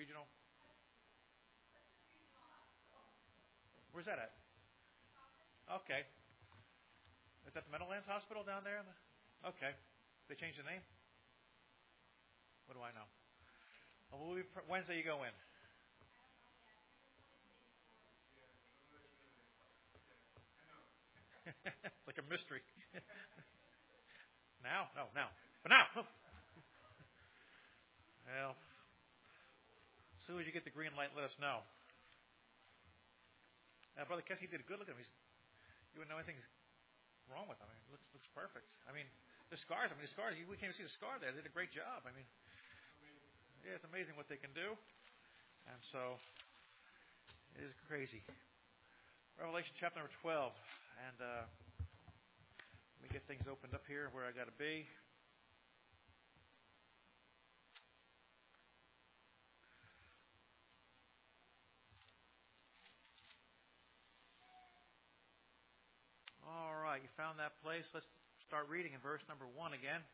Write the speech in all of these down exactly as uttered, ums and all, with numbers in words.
Regional? Where's that at? Okay. Is that the Meadowlands Hospital down there? Okay. They changed the name? What do I know? Well, we'll be, Wednesday you go in. It's like a mystery. Now? No, now. But now! Well, as soon as you get the green light, let us know. Now, Brother Kessie did a good look at him. He's, you wouldn't know anything's wrong with him. I mean, it looks, looks perfect. I mean, the scars, I mean, the scars, we can't even see the scar there. They did a great job. I mean, yeah, it's amazing what they can do. And so, it is crazy. Revelation chapter number twelve. And uh, let me get things opened up here where I got to be. All right, you found that place. Let's start reading in verse number one again.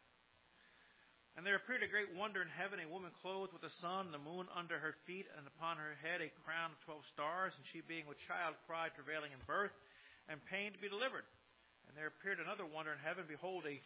And there appeared a great wonder in heaven, a woman clothed with the sun, the moon under her feet, and upon her head a crown of twelve stars. And she, being with child, cried, travailing in birth, and pain to be delivered. And there appeared another wonder in heaven. Behold, a,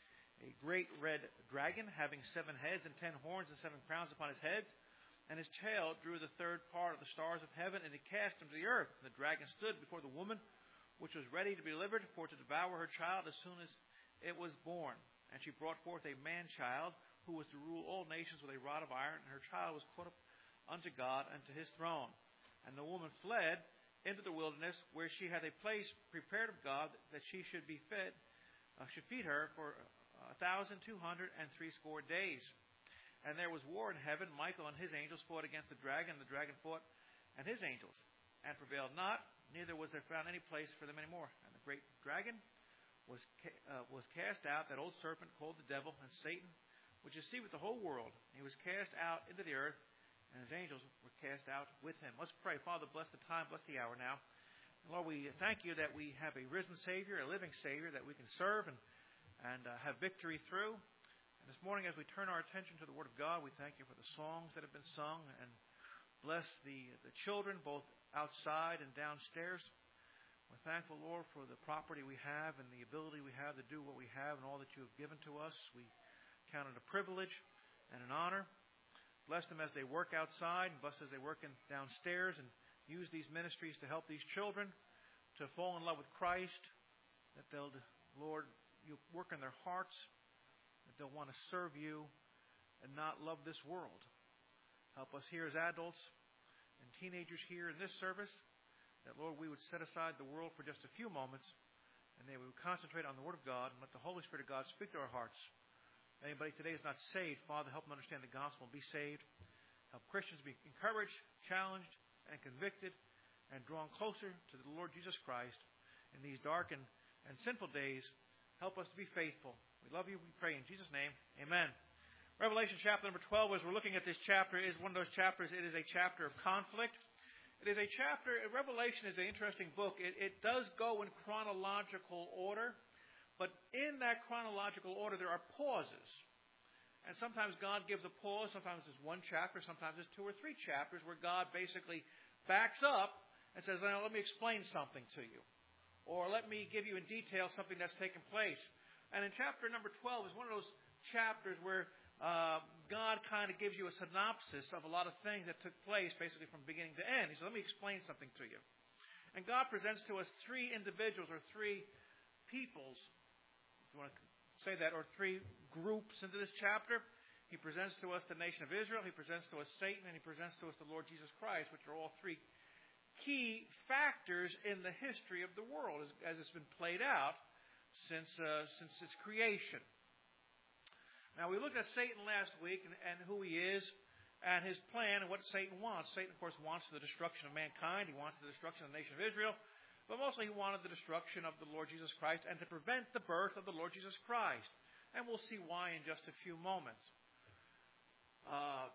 a great red dragon, having seven heads and ten horns and seven crowns upon his heads. And his tail drew the third part of the stars of heaven, and he cast them to the earth. And the dragon stood before the woman, which was ready to be delivered, for to devour her child as soon as it was born. And she brought forth a man-child, who was to rule all nations with a rod of iron, and her child was caught up unto God and to his throne. And the woman fled into the wilderness, where she had a place prepared of God, that she should be fed, uh, should feed her for a thousand two hundred and threescore days. And there was war in heaven. Michael and his angels fought against the dragon. The dragon fought and his angels, and prevailed not. Neither was there found any place for them anymore. And the great dragon was uh, was cast out, that old serpent called the devil and Satan, which deceiveth the whole world. He was cast out into the earth, and his angels were cast out with him. Let's pray. Father, bless the time, bless the hour now. And Lord, we thank you that we have a risen Savior, a living Savior that we can serve and, and uh, have victory through. And this morning, as we turn our attention to the Word of God, we thank you for the songs that have been sung, and bless the, the children, both outside and downstairs. We're thankful, Lord, for the property we have and the ability we have to do what we have and all that you have given to us. We count it a privilege and an honor. Bless them as they work outside, and bless as they work in downstairs, and use these ministries to help these children to fall in love with Christ, that they'll, Lord, you work in their hearts, that they'll want to serve you and not love this world. Help us here as adults and teenagers here in this service, that, Lord, we would set aside the world for just a few moments, and that we would concentrate on the Word of God and let the Holy Spirit of God speak to our hearts. Anybody today is not saved, Father, help them understand the gospel and be saved. Help Christians be encouraged, challenged, and convicted, and drawn closer to the Lord Jesus Christ in these dark and, and sinful days. Help us to be faithful. We love you. We pray in Jesus' name. Amen. Revelation chapter number twelve, as we're looking at this chapter, is one of those chapters. It is a chapter of conflict. It is a chapter, Revelation is an interesting book. It, it does go in chronological order. But in that chronological order, there are pauses. And sometimes God gives a pause. Sometimes it's one chapter. Sometimes it's two or three chapters where God basically backs up and says, now, let me explain something to you. Or let me give you in detail something that's taken place. And in chapter number twelve is one of those chapters where uh, God kind of gives you a synopsis of a lot of things that took place basically from beginning to end. He says, let me explain something to you. And God presents to us three individuals or three peoples, you want to say that, or three groups into this chapter. He presents to us the nation of Israel, he presents to us Satan, and he presents to us the Lord Jesus Christ, which are all three key factors in the history of the world as, as it's been played out since uh, since its creation. Now, we looked at Satan last week and, and who he is and his plan and what Satan wants. Satan, of course, wants the destruction of mankind. He wants the destruction of the nation of Israel. But mostly he wanted the destruction of the Lord Jesus Christ and to prevent the birth of the Lord Jesus Christ. And we'll see why in just a few moments. Uh,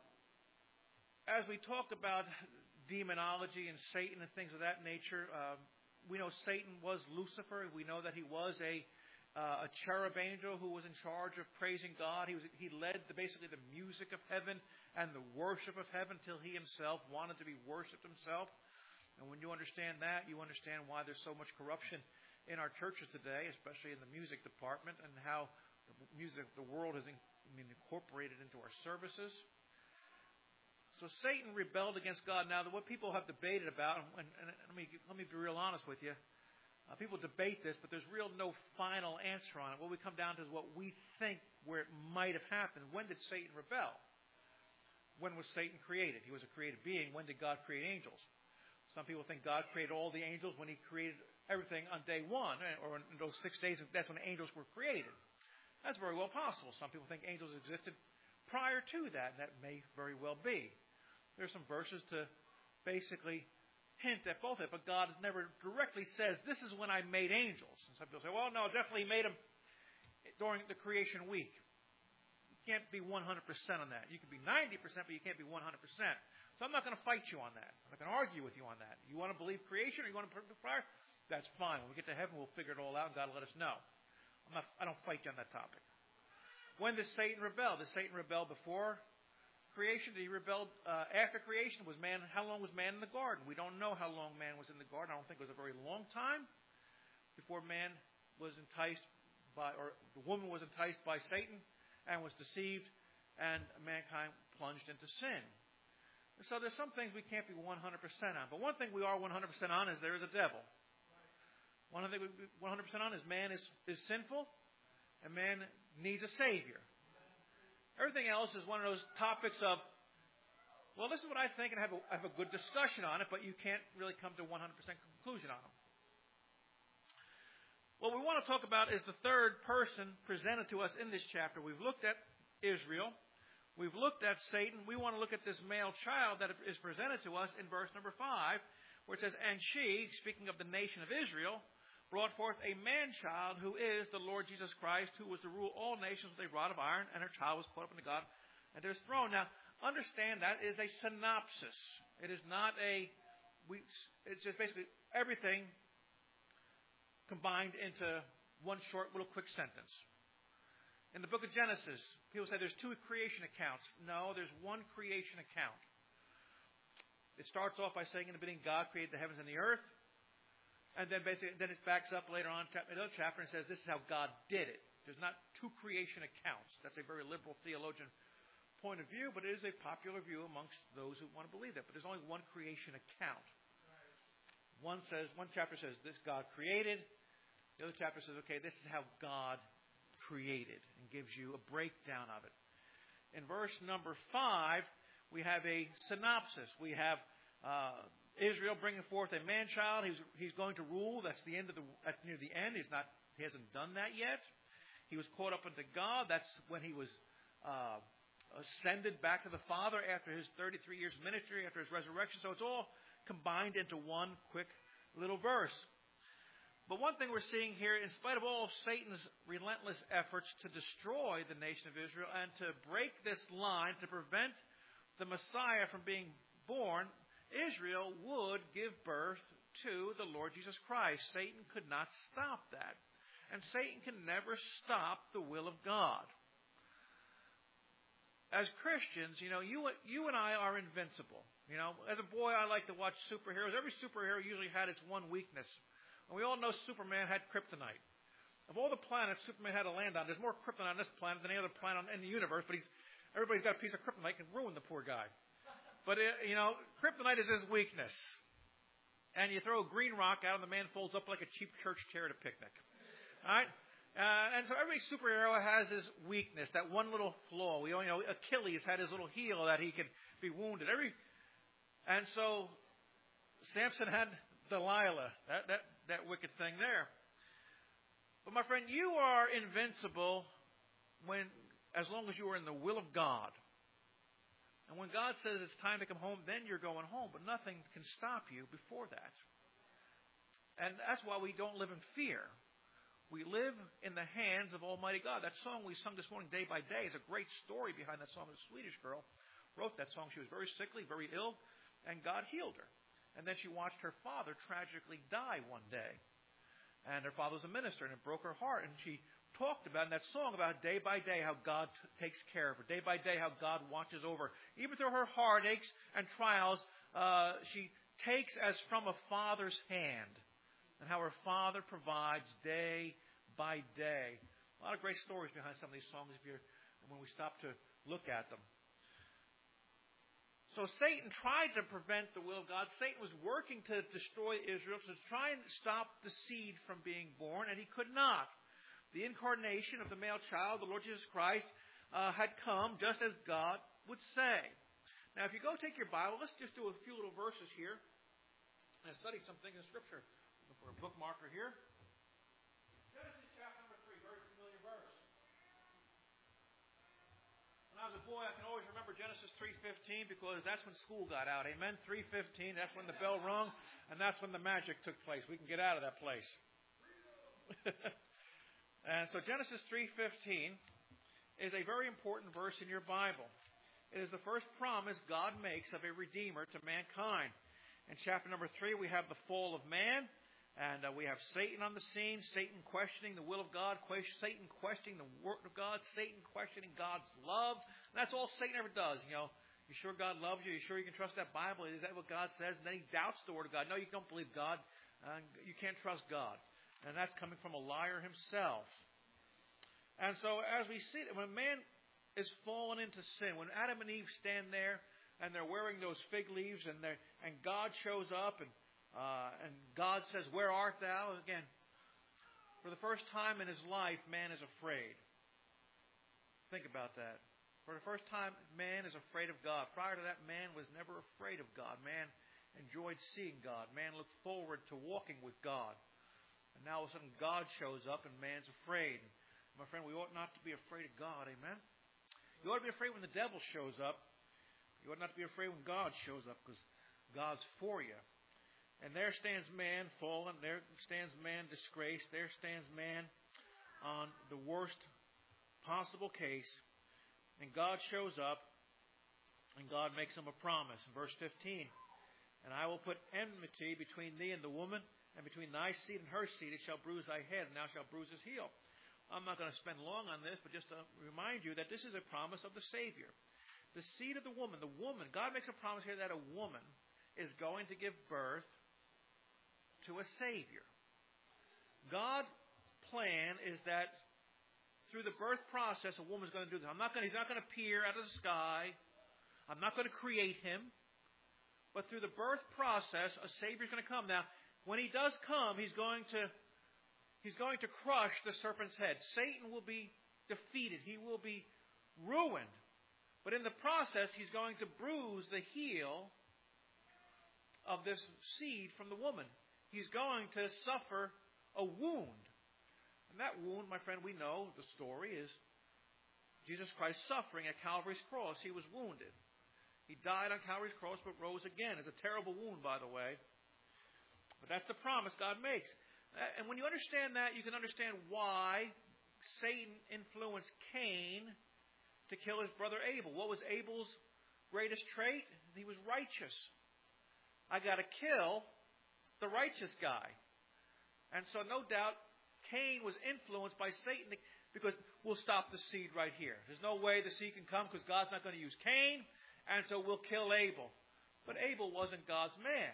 as we talked about demonology and Satan and things of that nature, uh, we know Satan was Lucifer. We know that he was a, uh, a cherub angel who was in charge of praising God. He was he led the, basically the music of heaven and the worship of heaven till he himself wanted to be worshipped himself. And when you understand that, you understand why there's so much corruption in our churches today, especially in the music department, and how the music of the world has in, I mean, incorporated into our services. So Satan rebelled against God. Now, what people have debated about, and, and let me let me be real honest with you, uh, people debate this, but there's real no final answer on it. What we come down to is what we think where it might have happened. When did Satan rebel? When was Satan created? He was a created being. When did God create angels? Some people think God created all the angels when He created everything on day one, or in those six days. That's when angels were created. That's very well possible. Some people think angels existed prior to that. That may very well be. There's some verses to basically hint at both of it, but God never directly says, this is when I made angels. And some people say, well, no, definitely made them during the creation week. You can't be one hundred percent on that. You can be ninety percent, but you can't be one hundred percent. So I'm not going to fight you on that. I'm not going to argue with you on that. You want to believe creation or you want to believe prior? That's fine. When we get to heaven, we'll figure it all out, and God will let us know. I'm not, I don't fight you on that topic. When does Satan rebel? Does Satan rebel before creation? Did he rebel uh, after creation? Was man? How long was man in the garden? We don't know how long man was in the garden. I don't think it was a very long time before man was enticed by, or the woman was enticed by Satan and was deceived, and mankind plunged into sin. And so there's some things we can't be one hundred percent on. But one thing we are one hundred percent on is there is a devil. One thing we're one hundred percent on is man is, is sinful, and man needs a Savior. Everything else is one of those topics of, well, this is what I think, and have a, have a good discussion on it, but you can't really come to one hundred percent conclusion on them. What we want to talk about is the third person presented to us in this chapter. We've looked at Israel. We've looked at Satan. We want to look at this male child that is presented to us in verse number five, where it says, and she, speaking of the nation of Israel, brought forth a man-child who is the Lord Jesus Christ, who was to rule all nations with a rod of iron, and her child was caught up into God and to His throne. Now, understand that is a synopsis. It is not a, we, it's just basically everything combined into one short little quick sentence. In the book of Genesis, people say there's two creation accounts. No, there's one creation account. It starts off by saying in the beginning, God created the heavens and the earth. And then basically, then it backs up later on in another chapter and says this is how God did it. There's not two creation accounts. That's a very liberal theologian point of view, but it is a popular view amongst those who want to believe that. But there's only one creation account. One says, one chapter says this God created. The other chapter says, okay, this is how God created, and gives you a breakdown of it. In verse number five, we have a synopsis. We have uh, Israel bringing forth a man-child. He's, he's going to rule. That's the end of the. That's near the end. He's not. He hasn't done that yet. He was caught up unto God. That's when he was uh, ascended back to the Father after his thirty-three years ministry, after his resurrection. So it's all combined into one quick little verse. But one thing we're seeing here, in spite of all of Satan's relentless efforts to destroy the nation of Israel and to break this line, to prevent the Messiah from being born, Israel would give birth to the Lord Jesus Christ. Satan could not stop that. And Satan can never stop the will of God. As Christians, you know, you, you and I are invincible. You know, as a boy, I like to watch superheroes. Every superhero usually had its one weakness. And we all know Superman had kryptonite. Of all the planets Superman had to land on, there's more kryptonite on this planet than any other planet in the universe, but he's, everybody's got a piece of kryptonite and can ruin the poor guy. But, uh, you know, kryptonite is his weakness. And you throw a green rock out and the man folds up like a cheap church chair at a picnic. All right? Uh, and so every superhero has his weakness, that one little flaw. We all, you know, Achilles had his little heel that he could be wounded. Every, and so Samson had Delilah, that, that, that wicked thing there. But my friend, you are invincible when, as long as you are in the will of God. And when God says it's time to come home, then you're going home. But nothing can stop you before that. And that's why we don't live in fear. We live in the hands of Almighty God. That song we sung this morning, Day by Day, is a great story behind that song. A Swedish girl wrote that song. She was very sickly, very ill, and God healed her. And then she watched her father tragically die one day. And her father was a minister, and it broke her heart. And she talked about in that song about day by day how God t- takes care of her, day by day how God watches over her. Even through her heartaches and trials, uh, she takes as from a father's hand, and how her father provides day by day. A lot of great stories behind some of these songs if you're, when we stop to look at them. So Satan tried to prevent the will of God. Satan was working to destroy Israel, to try and stop the seed from being born, and he could not. The incarnation of the male child, the Lord Jesus Christ, uh, had come just as God would say. Now, if you go take your Bible, let's just do a few little verses here and study something in Scripture. Look for a bookmarker here. Genesis chapter number three, very familiar verse. When I was a boy, I can always remember Genesis three fifteen because that's when school got out. Amen? three fifteen, that's when the bell rung, and that's when the magic took place. We can get out of that place. And so Genesis three fifteen is a very important verse in your Bible. It is the first promise God makes of a Redeemer to mankind. In chapter number three, we have the fall of man, and uh, we have Satan on the scene, Satan questioning the will of God, Satan questioning the word of God, Satan questioning God's love. And that's all Satan ever does. You know, you sure God loves you? You sure you can trust that Bible? Is that what God says? And then he doubts the word of God. No, you don't believe God. Uh, you can't trust God. And that's coming from a liar himself. And so as we see it, when man is fallen into sin, when Adam and Eve stand there and they're wearing those fig leaves and they and God shows up and uh, and God says, "Where art thou?" Again, for the first time in his life, man is afraid. Think about that. For the first time, man is afraid of God. Prior to that, man was never afraid of God. Man enjoyed seeing God. Man looked forward to walking with God. And now all of a sudden God shows up and man's afraid. My friend, we ought not to be afraid of God. Amen? You ought to be afraid when the devil shows up. You ought not to be afraid when God shows up because God's for you. And there stands man fallen. There stands man disgraced. There stands man on the worst possible case. And God shows up and God makes him a promise. In verse fifteen, "And I will put enmity between thee and the woman, and between thy seed and her seed. It shall bruise thy head, and thou shalt bruise his heel." I'm not going to spend long on this, but just to remind you that this is a promise of the Savior. The seed of the woman, the woman, God makes a promise here that a woman is going to give birth to a Savior. God's plan is that through the birth process, a woman's going to do this. I'm not going, he's not going to appear out of the sky. I'm not going to create him. But through the birth process, a Savior's going to come. Now, when he does come, he's going to He's going to crush the serpent's head. Satan will be defeated. He will be ruined. But in the process, he's going to bruise the heel of this seed from the woman. He's going to suffer a wound. And that wound, my friend, we know the story is Jesus Christ suffering at Calvary's cross. He was wounded. He died on Calvary's cross but rose again. It's a terrible wound, by the way. But that's the promise God makes. And when you understand that, you can understand why Satan influenced Cain to kill his brother Abel. What was Abel's greatest trait? He was righteous. I got to kill the righteous guy. And so no doubt Cain was influenced by Satan because we'll stop the seed right here. There's no way the seed can come because God's not going to use Cain, and so we'll kill Abel. But Abel wasn't God's man.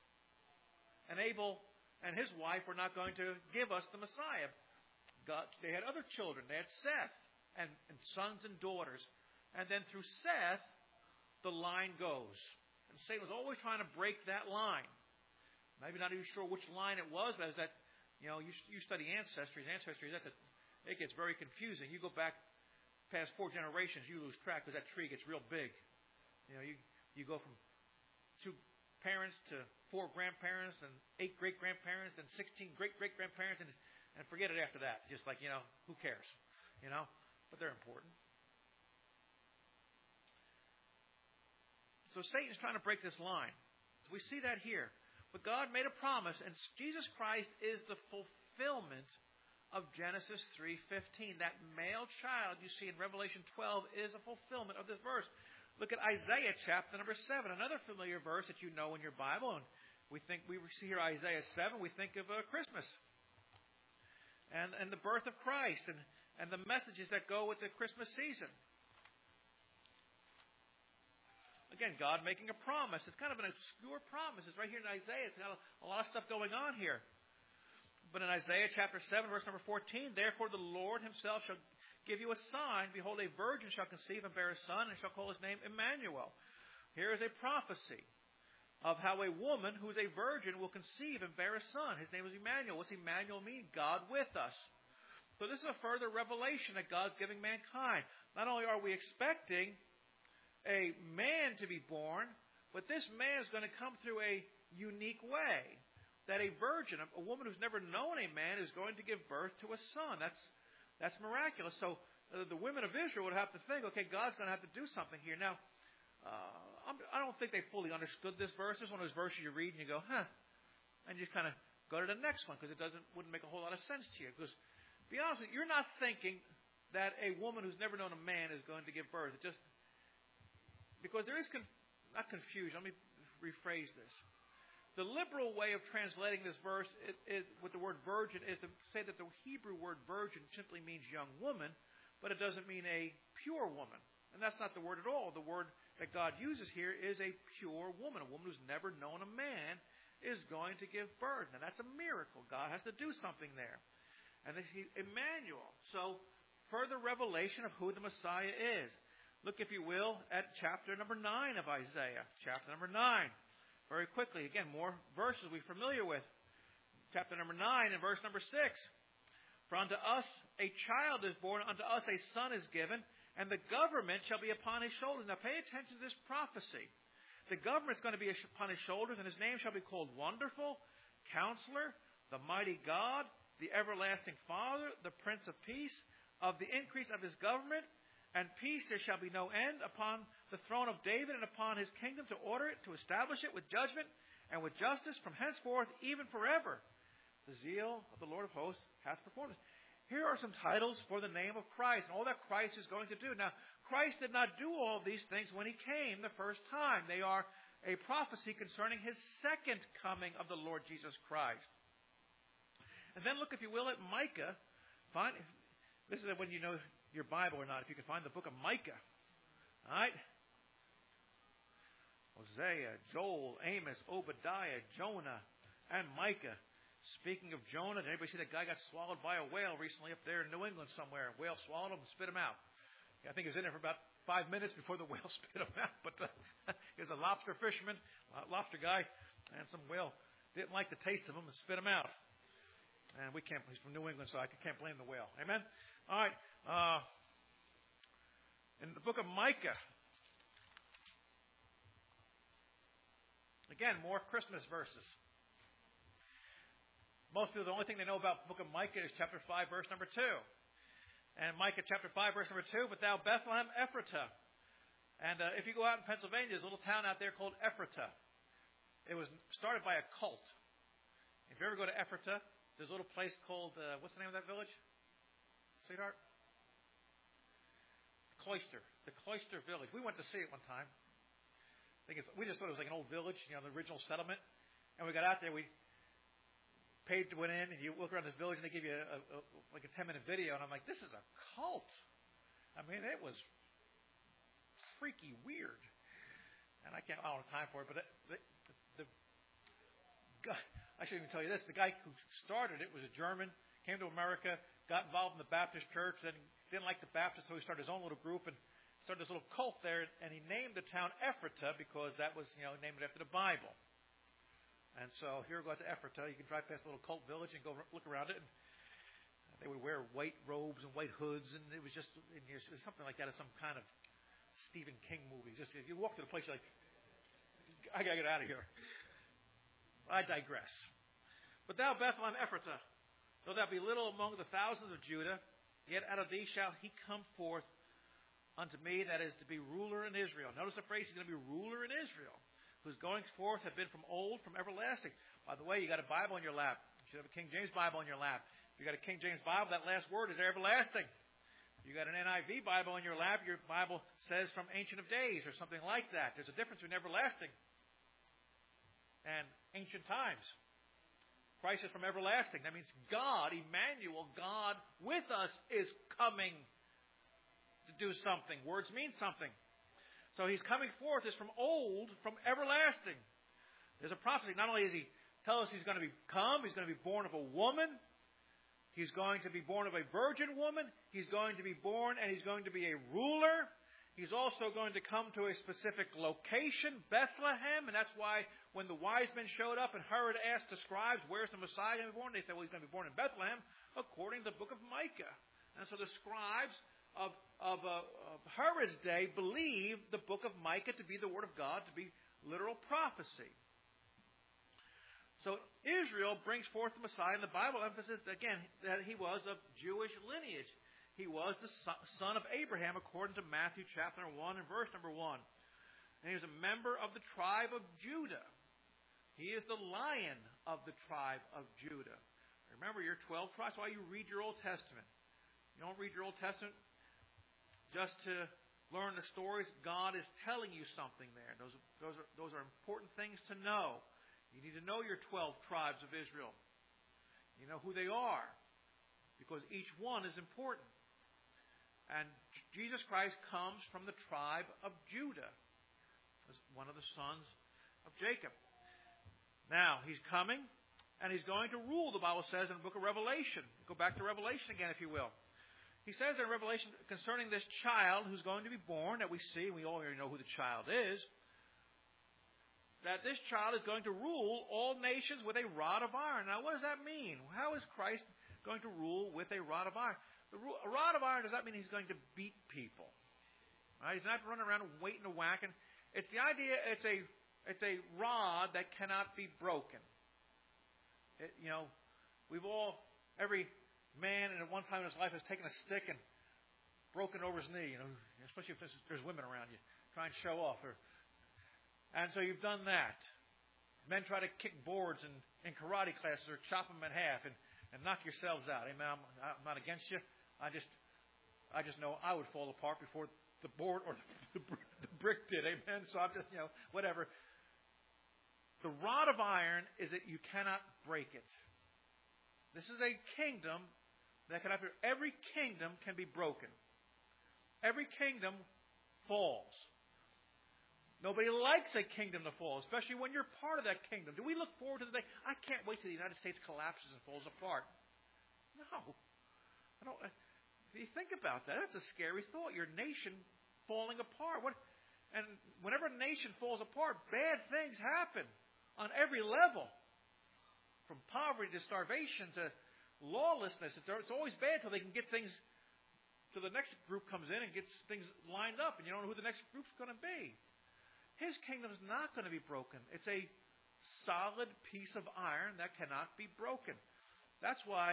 And Abel and his wife were not going to give us the Messiah. God, they had other children. They had Seth and, and sons and daughters. And then through Seth, the line goes. And Satan was always trying to break that line. Maybe not even sure which line it was, but as that, you know, you, you study ancestry. Ancestry, that's a, it gets very confusing. You go back past four generations, you lose track because that tree gets real big. You know, you, you go from two parents to four grandparents and eight great-grandparents and sixteen great-great-grandparents and, and forget it after that. Just like, you know, who cares? You know? But they're important. So Satan's trying to break this line. So we see that here. But God made a promise, and Jesus Christ is the fulfillment of Genesis three fifteen. That male child you see in Revelation twelve is a fulfillment of this verse. Look at Isaiah chapter number seven, another familiar verse that you know in your Bible. And we think we see here Isaiah seven, we think of uh, Christmas. and, and the birth of Christ and, and the messages that go with the Christmas season. Again, God making a promise. It's kind of an obscure promise. It's right here in Isaiah. It's got a, a lot of stuff going on here. But in Isaiah chapter seven, verse number fourteen, therefore the Lord himself shall give you a sign. Behold, a virgin shall conceive and bear a son, and shall call his name Emmanuel. Here is a prophecy of how a woman who is a virgin will conceive and bear a son. His name is Emmanuel. What's Emmanuel mean? God with us. So this is a further revelation that God's giving mankind. Not only are we expecting a man to be born, but this man is going to come through a unique way. That a virgin, a woman who's never known a man, is going to give birth to a son. That's that's miraculous. So uh, the women of Israel would have to think, okay, God's going to have to do something here. Now, uh, I'm, I don't think they fully understood this verse. This is one of those verses you read and you go, huh, and you just kind of go to the next one because it doesn't wouldn't make a whole lot of sense to you. Because, to be honest with you, you're not thinking that a woman who's never known a man is going to give birth. It just because there is con- not confusion. Let me rephrase this. The liberal way of translating this verse it, it, with the word virgin is to say that the Hebrew word virgin simply means young woman, but it doesn't mean a pure woman. And that's not the word at all. The word that God uses here is a pure woman. A woman who's never known a man is going to give birth. Now that's a miracle. God has to do something there. And this is Emmanuel. So further revelation of who the Messiah is. Look, if you will, at chapter number nine of Isaiah. Chapter number nine. Very quickly, again, more verses we're familiar with. Chapter number nine and verse number six. For unto us a child is born, unto us a son is given, and the government shall be upon his shoulders. Now pay attention to this prophecy. The government is going to be upon his shoulders, and his name shall be called Wonderful, Counselor, the Mighty God, the Everlasting Father, the Prince of Peace. Of the increase of his government and peace there shall be no end upon the throne of David and upon his kingdom, to order it, to establish it with judgment and with justice from henceforth even forever. The zeal of the Lord of hosts hath performed this. Here are some titles for the name of Christ and all that Christ is going to do. Now, Christ did not do all these things when he came the first time. They are a prophecy concerning his second coming of the Lord Jesus Christ. And then look, if you will, at Micah. Find, this is when you know your Bible or not, if you can find the book of Micah. All right? Hosea, Joel, Amos, Obadiah, Jonah, and Micah. Speaking of Jonah, did anybody see that guy got swallowed by a whale recently up there in New England somewhere? A whale swallowed him and spit him out. I think he was in there for about five minutes before the whale spit him out. But uh, he was a lobster fisherman, lobster guy, and some whale didn't like the taste of him and spit him out. And we can't, he's from New England, so I can't blame the whale. Amen? All right. Uh, in the book of Micah, again, more Christmas verses. Most people, the only thing they know about the book of Micah is chapter five, verse number two. And Micah chapter five, verse number two, but thou Bethlehem Ephratah. And uh, if you go out in Pennsylvania, there's a little town out there called Ephratah. It was started by a cult. If you ever go to Ephratah, there's a little place called, uh, what's the name of that village? Sweetheart? Cloister. The Cloister Village. We went to see it one time. I think it's, we just thought it was like an old village, you know, the original settlement. And we got out there, we paid to went in, and you look around this village, and they give you a, a, like a ten-minute video, and I'm like, this is a cult. I mean, it was freaky weird. And I can't, I don't have time for it, but the, the, the guy, I shouldn't even tell you this, the guy who started it was a German, came to America, got involved in the Baptist church, then didn't like the Baptist, so he started his own little group and started this little cult there, and he named the town Ephratah because that was, you know, named after the Bible. And so here we go to Ephratah. You can drive past a little cult village and go look around it. And they would wear white robes and white hoods, and it was just it was something like that as some kind of Stephen King movie. Just if you walk to the place, you're like, I gotta get out of here. I digress. But thou Bethlehem Ephratah, though thou be little among the thousands of Judah, yet out of thee shall he come forth unto me, that is to be ruler in Israel. Notice the phrase, he's going to be ruler in Israel, whose goings forth have been from old, from everlasting. By the way, you got a Bible in your lap. You should have a King James Bible in your lap. If you got a King James Bible, that last word is everlasting. If you got an N I V Bible in your lap, your Bible says from Ancient of Days or something like that. There's a difference between everlasting and ancient times. Christ is from everlasting. That means God, Emmanuel, God with us, is coming to do something. Words mean something. So He's coming forth is from old, from everlasting. There's a prophecy. Not only does He tell us He's going to be come, He's going to be born of a woman. He's going to be born of a virgin woman. He's going to be born and He's going to be a ruler. He's also going to come to a specific location, Bethlehem, and that's why when the wise men showed up and Herod asked the scribes, where's the Messiah going to be born? They said, well, He's going to be born in Bethlehem, according to the book of Micah. And so the scribes of, of, uh, of Herod's day believed the book of Micah to be the word of God, to be literal prophecy. So Israel brings forth the Messiah, and the Bible emphasizes, again, that He was of Jewish lineage. He was the son of Abraham, according to Matthew chapter one and verse number one. And He was a member of the tribe of Judah. He is the Lion of the tribe of Judah. Remember, your twelve tribes. That's why you read your Old Testament. You don't read your Old Testament just to learn the stories. God is telling you something there. Those, those, are, those are important things to know. You need to know your twelve tribes of Israel. You know who they are, because each one is important. And Jesus Christ comes from the tribe of Judah, as one of the sons of Jacob. Now, He's coming, and He's going to rule, the Bible says in the book of Revelation. Go back to Revelation again, if you will. He says in Revelation concerning this child who's going to be born, that we see, and we all already know who the child is, that this child is going to rule all nations with a rod of iron. Now, what does that mean? How is Christ going to rule with a rod of iron? The a rod of iron does not mean He's going to beat people. Right? He's not running around waiting to whack. And it's the idea. It's a it's a rod that cannot be broken. It, you know, we've all every man at one time in his life has taken a stick and broken over his knee. You know, especially if there's, there's women around you, try and show off. Or, and so you've done that. Men try to kick boards in, in karate classes or chop them in half and, and knock yourselves out. Amen. I'm, I'm not against you. I just, I just know I would fall apart before the board or the, the brick did. Amen. So I'm just, you know, whatever. The rod of iron is that you cannot break it. This is a kingdom that cannot be. Every kingdom can be broken. Every kingdom falls. Nobody likes a kingdom to fall, especially when you're part of that kingdom. Do we look forward to the day? I can't wait till the United States collapses and falls apart. No. I don't. If you think about that, that's a scary thought. Your nation falling apart. What? And whenever a nation falls apart, bad things happen on every level. From poverty to starvation to lawlessness. It's always bad till they can get things, till the next group comes in and gets things lined up, and you don't know who the next group's going to be. His kingdom is not going to be broken. It's a solid piece of iron that cannot be broken. That's why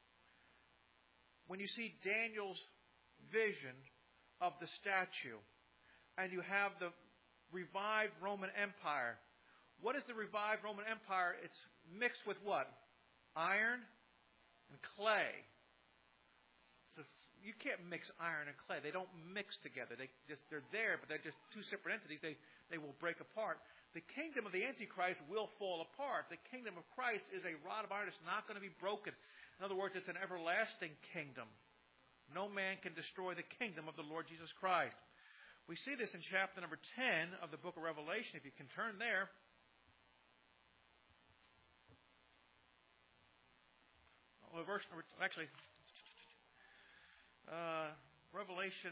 when you see Daniel's vision of the statue and you have the revived Roman Empire, what is the revived Roman Empire? It's mixed with what? Iron and clay. So you can't mix iron and clay. They don't mix together. They just, they're there, but they're just two separate entities. They, they will break apart. The kingdom of the Antichrist will fall apart. The kingdom of Christ is a rod of iron. It's not going to be broken. In other words, it's an everlasting kingdom. No man can destroy the kingdom of the Lord Jesus Christ. We see this in chapter number ten of the book of Revelation. If you can turn there. Well, verse number, actually, uh, Revelation,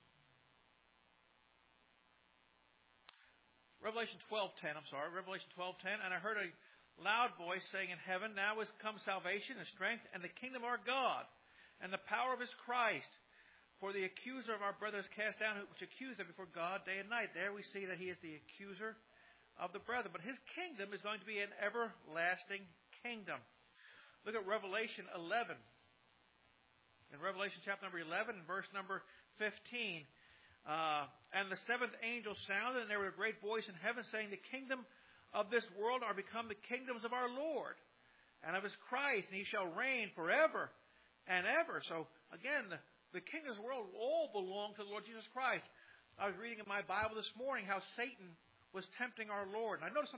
Revelation twelve ten. I'm sorry, Revelation twelve ten. And I heard a loud voice saying in heaven, "Now is come salvation and strength and the kingdom of our God, and the power of His Christ. For the accuser of our brothers cast down, which accused them before God day and night." There we see that He is the accuser of the brethren. But His kingdom is going to be an everlasting kingdom. Look at Revelation eleven. In Revelation chapter number eleven, verse number fifteen. Uh, and the seventh angel sounded, and there was a great voice in heaven saying, "The kingdom of this world are become the kingdoms of our Lord and of His Christ, and He shall reign forever and ever." So again, the, the kingdoms of the world all belong to the Lord Jesus Christ. I was reading in my Bible this morning how Satan was tempting our Lord. And I noticed something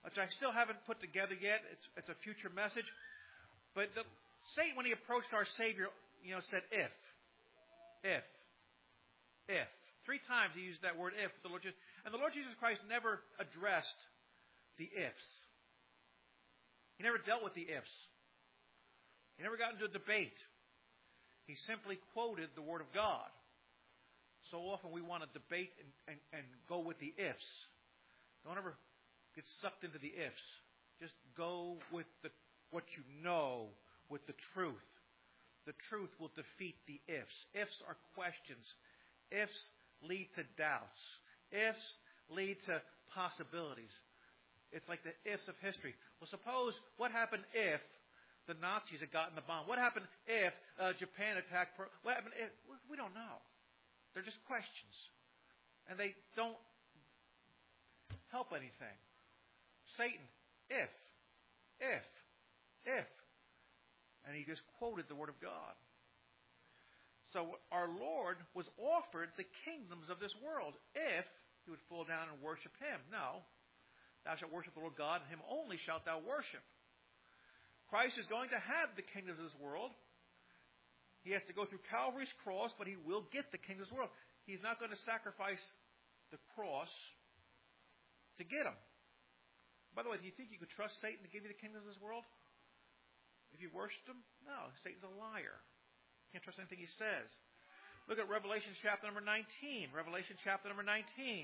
which I still haven't put together yet. It's, it's a future message. But the, Satan, when he approached our Savior, you know, said, if, if, if. Three times he used that word if. The Lord Jesus, and the Lord Jesus Christ never addressed the ifs. He never dealt with the ifs. He never got into a debate. He simply quoted the Word of God. So often we want to debate and, and, and go with the ifs. Don't ever get sucked into the ifs. Just go with the what you know, with the truth. The truth will defeat the ifs. Ifs are questions. Ifs lead to doubts. Ifs lead to possibilities. It's like the ifs of history. Well, suppose what happened if the Nazis had gotten the bomb? What happened if uh, Japan attacked Pearl? What happened if? We don't know. They're just questions. And they don't help anything. Satan, if, if, if. And he just quoted the Word of God. So our Lord was offered the kingdoms of this world if he would fall down and worship him. No. Thou shalt worship the Lord God, and him only shalt thou worship. Christ is going to have the kingdoms of this world. He has to go through Calvary's cross, but he will get the kingdoms of the world. He's not going to sacrifice the cross to get them. By the way, do you think you could trust Satan to give you the kingdoms of this world? If you worshiped him? No, Satan's a liar. You can't trust anything he says. Look at Revelation chapter number nineteen. Revelation chapter number nineteen.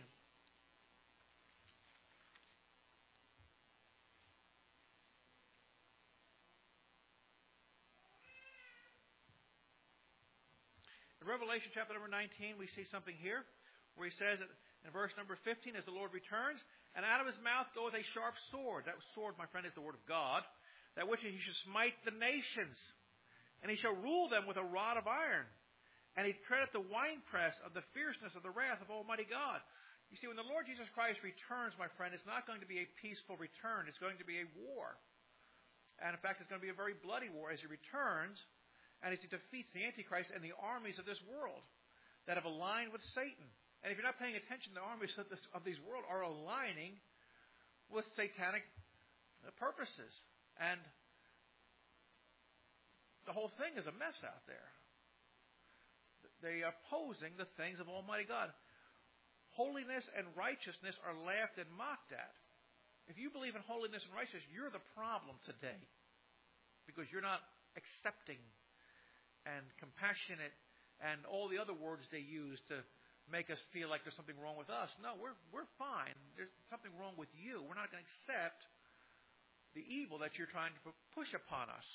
In Revelation chapter number nineteen, we see something here where he says in verse number fifteen, as the Lord returns, and out of his mouth goeth a sharp sword. That sword, my friend, is the word of God, that which he shall smite the nations, and he shall rule them with a rod of iron, and he treadeth the winepress of the fierceness of the wrath of Almighty God. You see, when the Lord Jesus Christ returns, my friend, it's not going to be a peaceful return. It's going to be a war. And in fact, it's going to be a very bloody war as he returns, and as he defeats the Antichrist and the armies of this world that have aligned with Satan. And if you're not paying attention, the armies of this of these world are aligning with satanic purposes. And the whole thing is a mess out there. They are opposing the things of Almighty God. Holiness and righteousness are laughed and mocked at. If you believe in holiness and righteousness, you're the problem today. Because you're not accepting and compassionate and all the other words they use to make us feel like there's something wrong with us. No, we're we're fine. There's something wrong with you. We're not going to accept the evil that you're trying to push upon us.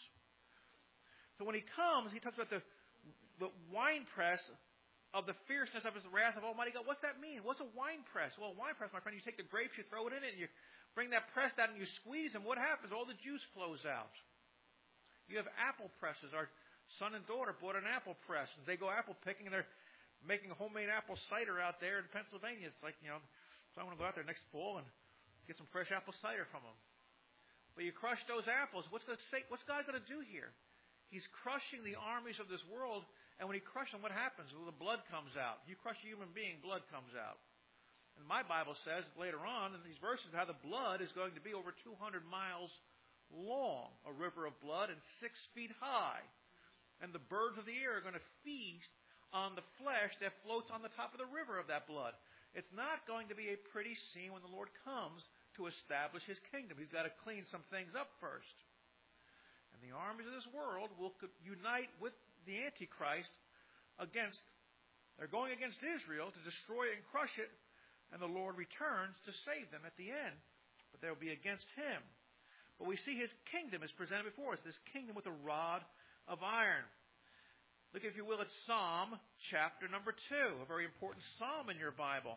So when he comes, he talks about the, the winepress of the fierceness of his wrath of Almighty God. What's that mean? What's a winepress? Well, a winepress, my friend, you take the grapes, you throw it in it, and you bring that press down and you squeeze them. What happens? All the juice flows out. You have apple presses. Our son and daughter bought an apple press. And they go apple picking, and they're making homemade apple cider out there in Pennsylvania. It's like, you know, so I want to go out there next fall and get some fresh apple cider from them. But you crush those apples. What's the, what's God going to do here? He's crushing the armies of this world, and when he crushes them, what happens? Well, the blood comes out. You crush a human being, blood comes out. And my Bible says later on in these verses how the blood is going to be over two hundred miles long, a river of blood, and six feet high. And the birds of the air are going to feast on the flesh that floats on the top of the river of that blood. It's not going to be a pretty scene when the Lord comes to establish his kingdom. He's got to clean some things up first. And the armies of this world will unite with the Antichrist against, they're going against Israel to destroy it and crush it, and the Lord returns to save them at the end. But they'll be against him. But we see his kingdom is presented before us, this kingdom with a rod of iron. Look, if you will, at Psalm chapter number two, a very important psalm in your Bible.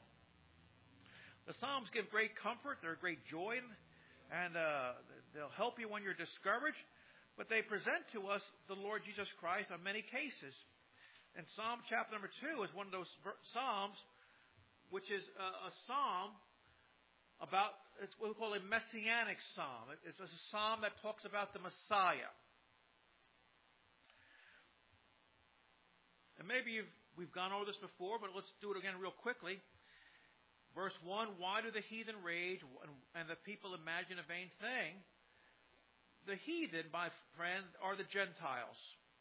The Psalms give great comfort, they're great joy, and uh, they'll help you when you're discouraged. But they present to us the Lord Jesus Christ on many cases. And Psalm chapter number two is one of those psalms which is a, a psalm about, it's what we call a messianic psalm. It's a psalm that talks about the Messiah. And maybe you've, we've gone over this before, but let's do it again real quickly. Verse one, why do the heathen rage and the people imagine a vain thing? The heathen, my friend, are the Gentiles.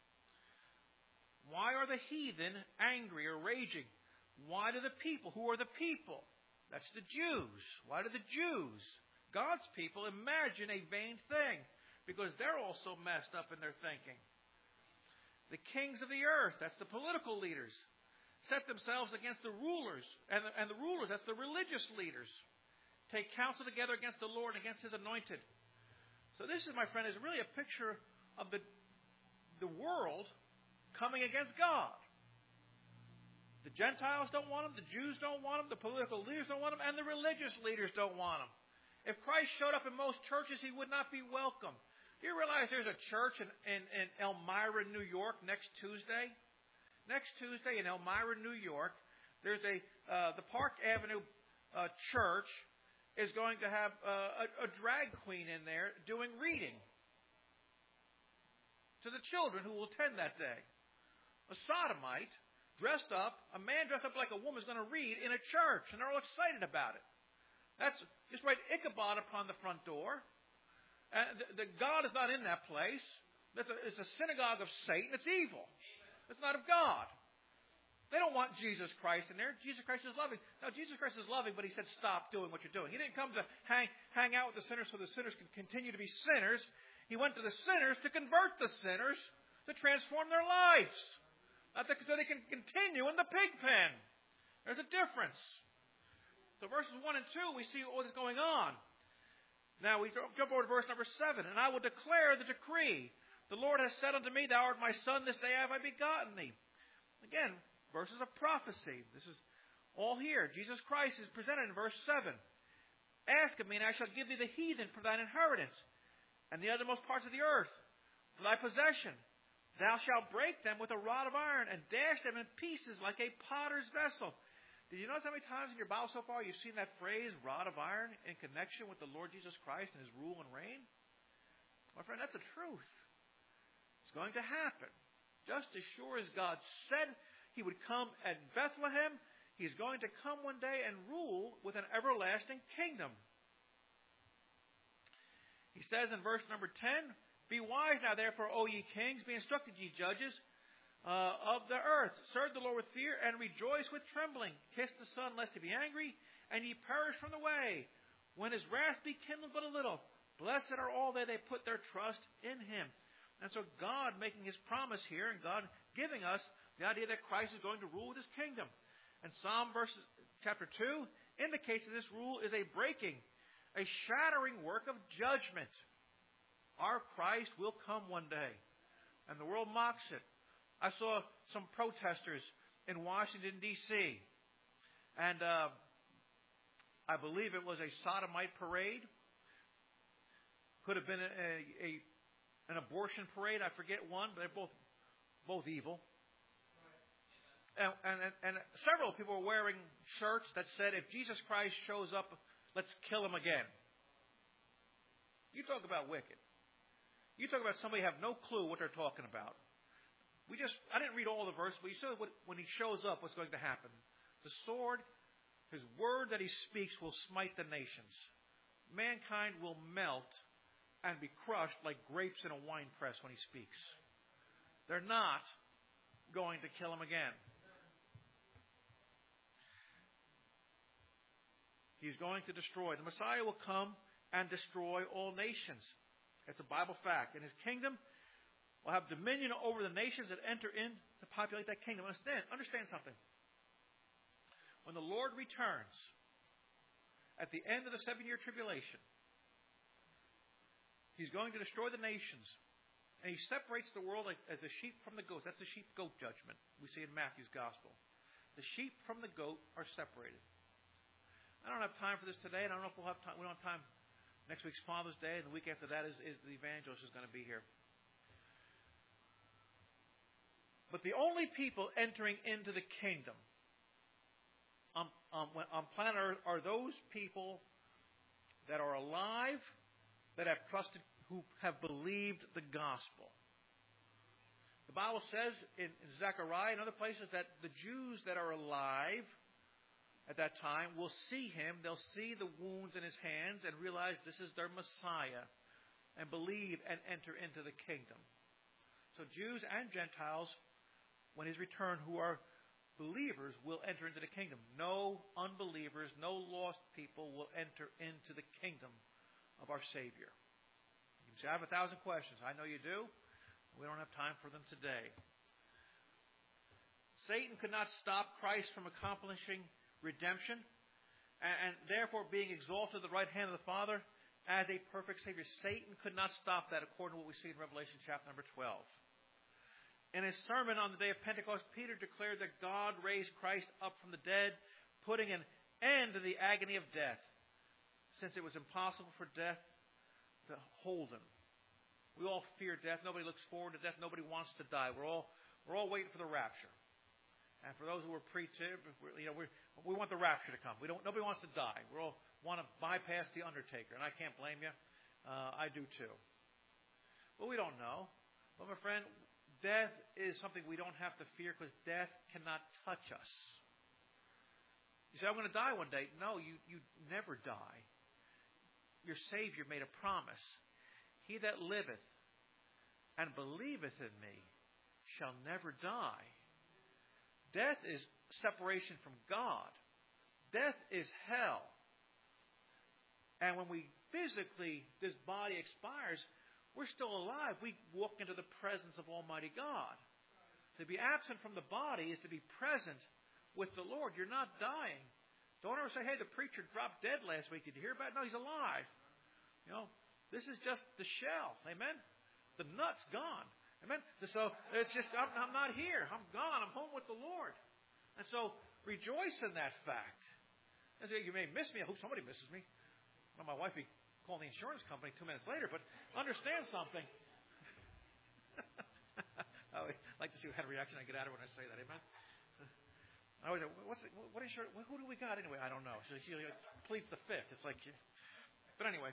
Why are the heathen angry or raging? Why do the people, who are the people? That's the Jews. Why do the Jews, God's people, imagine a vain thing? Because they're also messed up in their thinking. The kings of the earth, that's the political leaders, set themselves against the rulers. And the, and the rulers, that's the religious leaders, take counsel together against the Lord and against His anointed. So this is, my friend, is really a picture of the, the world coming against God. The Gentiles don't want Him, the Jews don't want Him, the political leaders don't want Him, and the religious leaders don't want Him. If Christ showed up in most churches, He would not be welcome. Do you realize there's a church in, in, in Elmira, New York, next Tuesday? Next Tuesday in Elmira, New York, there's a uh, the Park Avenue uh, church is going to have uh, a, a drag queen in there doing reading to the children who will attend that day. A sodomite dressed up, a man dressed up like a woman is going to read in a church, and they're all excited about it. That's just write Ichabod upon the front door. And the, the God is not in that place. That's a, it's a synagogue of Satan. It's evil. It's not of God. They don't want Jesus Christ in there. Jesus Christ is loving. Now, Jesus Christ is loving, but He said, stop doing what you're doing. He didn't come to hang, hang out with the sinners so the sinners can continue to be sinners. He went to the sinners to convert the sinners, to transform their lives. Not that, so they can continue in the pig pen. There's a difference. So verses one and two, we see what is going on. Now we jump over to verse number seven. And I will declare the decree. The Lord has said unto me, Thou art my son, this day have I begotten thee. Again, verses of prophecy. This is all here. Jesus Christ is presented in verse seven. Ask of me, and I shall give thee the heathen for thine inheritance, and the uttermost parts of the earth for thy possession. Thou shalt break them with a rod of iron, and dash them in pieces like a potter's vessel. Did you notice how many times in your Bible so far you've seen that phrase, rod of iron, in connection with the Lord Jesus Christ and His rule and reign? My friend, that's the truth. It's going to happen. Just as sure as God said He would come at Bethlehem, He's going to come one day and rule with an everlasting kingdom. He says in verse number ten, Be wise now, therefore, O ye kings, be instructed, ye judges uh, of the earth. Serve the Lord with fear, and rejoice with trembling. Kiss the Son, lest He be angry, and ye perish from the way. When His wrath be kindled but a little, blessed are all they that put their trust in Him. And so God making His promise here, and God giving us the idea that Christ is going to rule with His kingdom. And Psalm verse, chapter two indicates that this rule is a breaking, a shattering work of judgment. Our Christ will come one day. And the world mocks it. I saw some protesters in Washington, D C And uh, I believe it was a sodomite parade. Could have been a, a, an abortion parade. I forget one, but they're both, both evil. And, and, and several people were wearing shirts that said, if Jesus Christ shows up, let's kill Him again. You talk about wicked. You talk about somebody who have no clue what they're talking about. We just, I didn't read all the verse, but you saw what, when He shows up, what's going to happen. The sword, His word that He speaks will smite the nations. Mankind will melt and be crushed like grapes in a wine press when He speaks. They're not going to kill Him again. He's going to destroy. The Messiah will come and destroy all nations. It's a Bible fact. And His kingdom will have dominion over the nations that enter in to populate that kingdom. Understand, understand something. When the Lord returns at the end of the seven-year tribulation, He's going to destroy the nations. And He separates the world as the sheep from the goats. That's the sheep-goat judgment we see in Matthew's Gospel. The sheep from the goat are separated. I don't have time for this today, and I don't know if we'll have time. We don't have time. Next week's Father's Day, and the week after that is, is the evangelist is going to be here. But the only people entering into the kingdom on, on, on planet Earth are those people that are alive, that have trusted, who have believed the gospel. The Bible says in, in Zechariah and other places that the Jews that are alive at that time will see him. They'll see the wounds in his hands and realize this is their Messiah and believe and enter into the kingdom. So Jews and Gentiles, when his return, who are believers, will enter into the kingdom. No unbelievers, no lost people will enter into the kingdom of our Savior. You can say, I have a thousand questions. I know you do. We don't have time for them today. Satan could not stop Christ from accomplishing redemption and, and therefore being exalted to the right hand of the Father as a perfect Savior. Satan could not stop that, according to what we see in Revelation chapter number twelve. In his sermon on the day of Pentecost, Peter declared that God raised Christ up from the dead, putting an end to the agony of death, since it was impossible for death to hold him. We all fear death. Nobody looks forward to death. Nobody wants to die. We're all we're all waiting for the rapture. And for those who are pre-tib, you know, we we want the rapture to come. We don't. Nobody wants to die. We all want to bypass the undertaker, and I can't blame you. Uh, I do too. But we don't know. But my friend, death is something we don't have to fear because death cannot touch us. You say, I'm going to die one day. No, you you never die. Your Savior made a promise. He that liveth and believeth in me shall never die. Death is separation from God. Death is hell. And when we physically, this body expires, we're still alive. We walk into the presence of Almighty God. To be absent from the body is to be present with the Lord. You're not dying. Don't ever say, hey, the preacher dropped dead last week. Did you hear about it? No, he's alive. You know, this is just the shell. Amen? The nut's gone. Amen? So it's just, I'm, I'm not here. I'm gone. I'm home with the Lord. And so rejoice in that fact. And so you may miss me. I hope somebody misses me. Well, my wife be calling the insurance company two minutes later, but understand something. I would like to see what kind of reaction I get out of when I say that. Amen? I always say, what's the, what insurance? Who do we got anyway? I don't know. So she pleads the fifth. It's like, but anyway.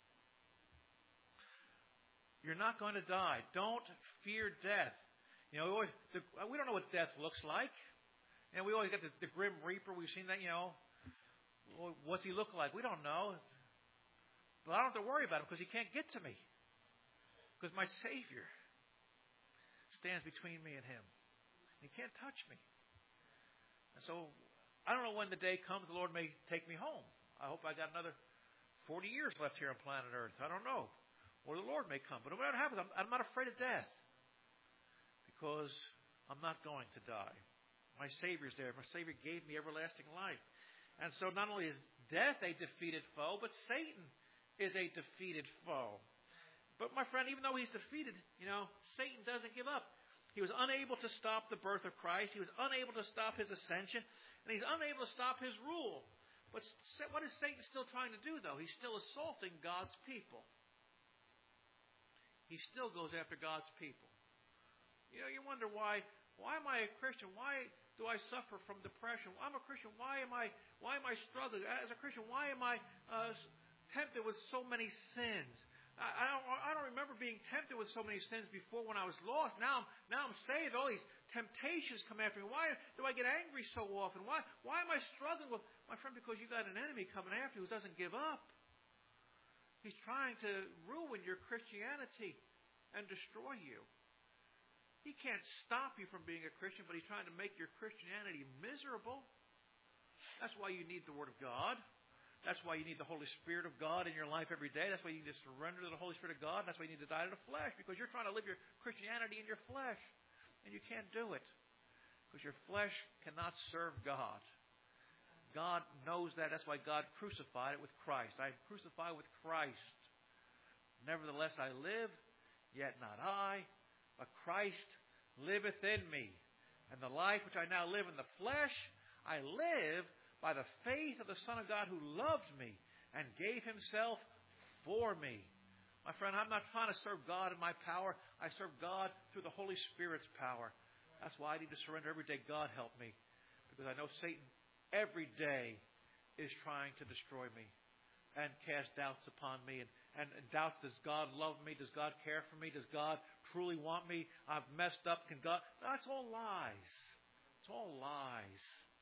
You're not going to die. Don't fear death. You know, we, always, the, we don't know what death looks like. And we always get this, the grim reaper. We've seen that, you know. What's he look like? We don't know. But I don't have to worry about him because he can't get to me. Because my Savior stands between me and him. He can't touch me. And so, I don't know when the day comes the Lord may take me home. I hope I got another forty years left here on planet Earth. I don't know. Or the Lord may come. But whatever happens, I'm, I'm not afraid of death. Because I'm not going to die. My Savior's there. My Savior gave me everlasting life. And so not only is death a defeated foe, but Satan is a defeated foe. But my friend, even though he's defeated, you know, Satan doesn't give up. He was unable to stop the birth of Christ. He was unable to stop his ascension. And he's unable to stop his rule. But what is Satan still trying to do, though? He's still assaulting God's people. He still goes after God's people. You know, you wonder why, why am I a Christian? Why do I suffer from depression? I'm a Christian. Why am I, why am I struggling? As a Christian, why am I uh, tempted with so many sins? I, I, don't, I don't remember being tempted with so many sins before when I was lost. Now, now I'm saved. All these temptations come after me. Why do I get angry so often? Why, why am I struggling with, my friend, because you got an enemy coming after you who doesn't give up. He's trying to ruin your Christianity and destroy you. He can't stop you from being a Christian, but he's trying to make your Christianity miserable. That's why you need the Word of God. That's why you need the Holy Spirit of God in your life every day. That's why you need to surrender to the Holy Spirit of God. That's why you need to die to the flesh, because you're trying to live your Christianity in your flesh. And you can't do it, because your flesh cannot serve God. God knows that. That's why God crucified it with Christ. I am crucified with Christ. Nevertheless I live, yet not I, but Christ liveth in me. And the life which I now live in the flesh, I live by the faith of the Son of God who loved me and gave himself for me. My friend, I'm not trying to serve God in my power. I serve God through the Holy Spirit's power. That's why I need to surrender every day. God help me. Because I know Satan every day is trying to destroy me and cast doubts upon me. And, and, and doubts, does God love me? Does God care for me? Does God truly want me? I've messed up. Can God? That's all lies. It's all lies.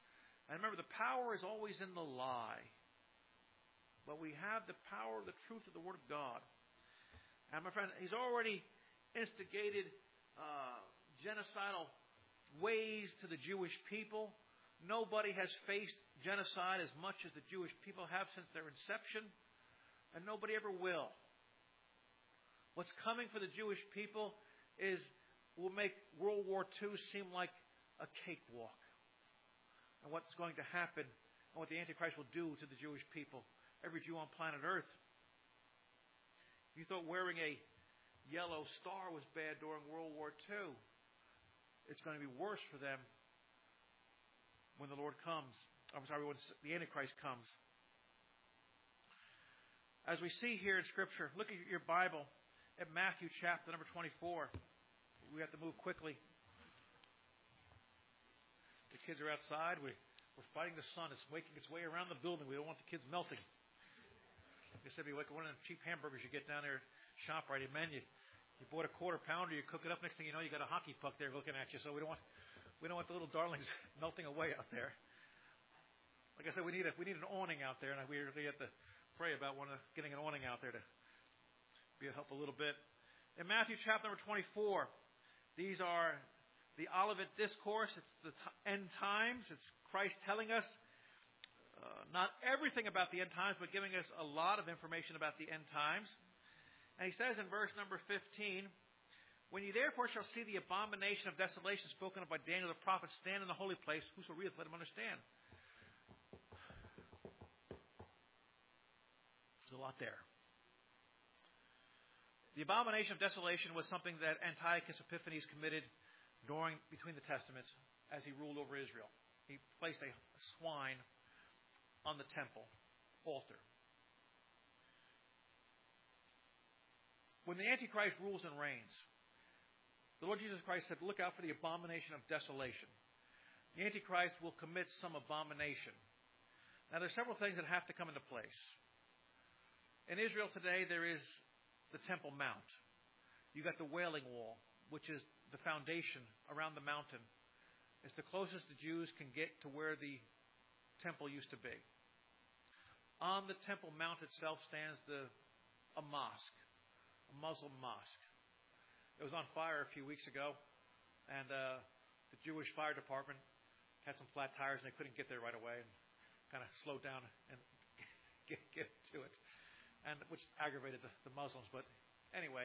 And remember, the power is always in the lie. But we have the power of the truth of the Word of God. And my friend, he's already instigated uh, genocidal ways to the Jewish people. Nobody has faced genocide as much as the Jewish people have since their inception. And nobody ever will. What's coming for the Jewish people is will make World War Two seem like a cakewalk. And what's going to happen and what the Antichrist will do to the Jewish people. Every Jew on planet Earth. You thought wearing a yellow star was bad during World War Two. It's going to be worse for them when the Lord comes. I'm sorry, when the Antichrist comes. As we see here in Scripture, look at your Bible at Matthew chapter number twenty-four. We have to move quickly. The kids are outside. We're, we're fighting the sun. It's making its way around the building. We don't want the kids melting. They said, be like one of them cheap hamburgers you get down there at ShopRite. Amen. You, you bought a quarter pounder, you cook it up. Next thing you know, you got a hockey puck there looking at you. So we don't want we don't want the little darlings melting away out there. Like I said, we need a we need an awning out there, and we really have to pray about one of getting an awning out there to be a help a little bit. In Matthew chapter number twenty-four, these are the Olivet Discourse. It's the t- end times. It's Christ telling us. Uh, not everything about the end times, but giving us a lot of information about the end times. And he says in verse number fifteen, when you therefore shall see the abomination of desolation spoken of by Daniel the prophet stand in the holy place, whoso readeth, let him understand. There's a lot there. The abomination of desolation was something that Antiochus Epiphanes committed during between the Testaments as he ruled over Israel. He placed a swine on the temple altar. When the Antichrist rules and reigns, the Lord Jesus Christ said, look out for the abomination of desolation. The Antichrist will commit some abomination. Now there's several things that have to come into place. In Israel today, there is the Temple Mount. You've got the Wailing Wall, which is the foundation around the mountain. It's the closest the Jews can get to where the temple used to be. On the Temple Mount itself stands the a mosque, a Muslim mosque. It was on fire a few weeks ago, and uh, the Jewish fire department had some flat tires, and they couldn't get there right away, and kind of slowed down and get, get to it, and which aggravated the, the Muslims. But anyway,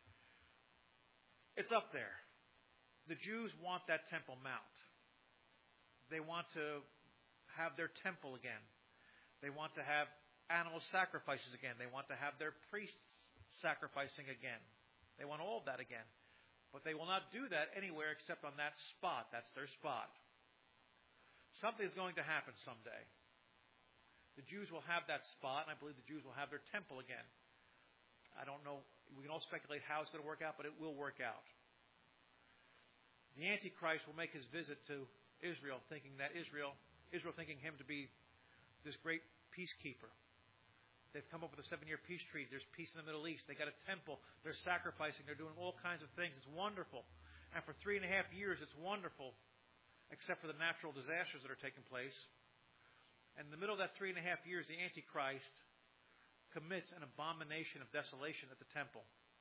it's up there. The Jews want that Temple Mount. They want to have their temple again. They want to have animal sacrifices again. They want to have their priests sacrificing again. They want all of that again. But they will not do that anywhere except on that spot. That's their spot. Something is going to happen someday. The Jews will have that spot, and I believe the Jews will have their temple again. I don't know. We can all speculate how it's going to work out, but it will work out. The Antichrist will make his visit to Israel, thinking that Israel, Israel thinking him to be this great peacekeeper. They've come up with a seven-year peace treaty. There's peace in the Middle East. They got a temple. They're sacrificing. They're doing all kinds of things. It's wonderful. And for three and a half years, it's wonderful, except for the natural disasters that are taking place. And in the middle of that three and a half years, the Antichrist commits an abomination of desolation at the temple.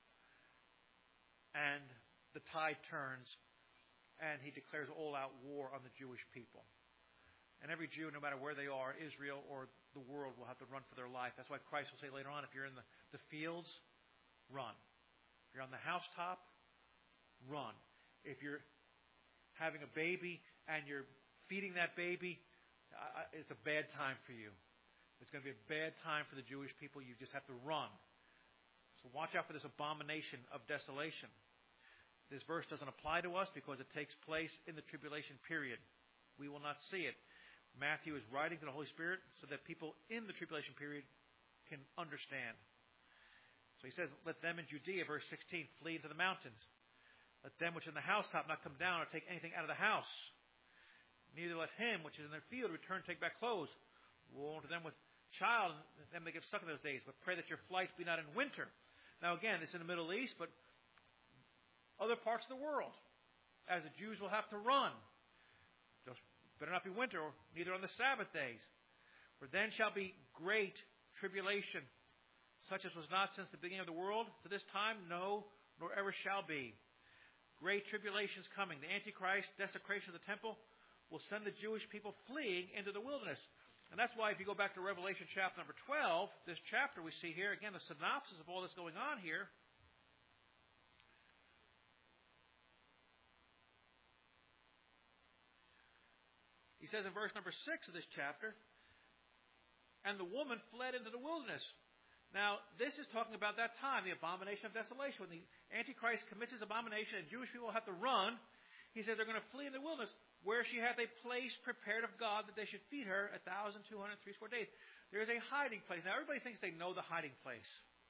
And the tide turns, and he declares all-out war on the Jewish people. And every Jew, no matter where they are, Israel or the world, will have to run for their life. That's why Christ will say later on, if you're in the, the fields, run. If you're on the housetop, run. If you're having a baby and you're feeding that baby, uh, it's a bad time for you. It's going to be a bad time for the Jewish people. You just have to run. So watch out for this abomination of desolation. This verse doesn't apply to us because it takes place in the tribulation period. We will not see it. Matthew is writing to the Holy Spirit so that people in the tribulation period can understand. So he says, let them in Judea, verse sixteen, flee into the mountains. Let them which are in the housetop not come down or take anything out of the house. Neither let him which is in their field return take back clothes. Woe unto them with child, and them they give suck in those days. But pray that your flight be not in winter. Now again, it's in the Middle East, but other parts of the world, as the Jews will have to run. Just better not be winter, or neither on the Sabbath days. For then shall be great tribulation, such as was not since the beginning of the world to this time, no, nor ever shall be. Great tribulation is coming. The Antichrist, desecration of the temple, will send the Jewish people fleeing into the wilderness. And that's why if you go back to Revelation chapter number twelve, this chapter we see here, again, the synopsis of all this going on here. He says in verse number six of this chapter, and the woman fled into the wilderness. Now, this is talking about that time, the abomination of desolation. When the Antichrist commits his abomination and Jewish people have to run, he said they're going to flee in the wilderness, where she hath a place prepared of God that they should feed her a thousand two hundred three score days. There is a hiding place. Now, everybody thinks they know the hiding place.